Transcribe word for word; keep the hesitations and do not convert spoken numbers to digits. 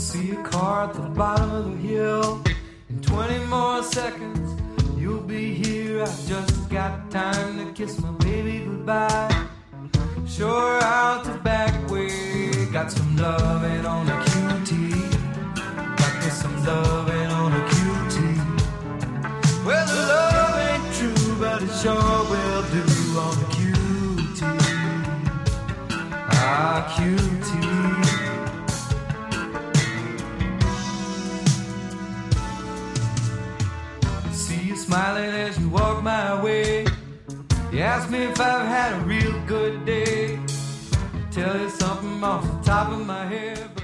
See a car at the bottom of the hill. In twenty more seconds, you'll be here. I just got time to kiss my baby goodbye. Sure out the back way. Got some loving on a Q T. Got me some loving on a Q T. Well, the love ain't true, but it sure will do on a Q T. Ah, Q T. See you smiling as you walk my way. You ask me if I've had a real good day. Tell you something off the top of my head.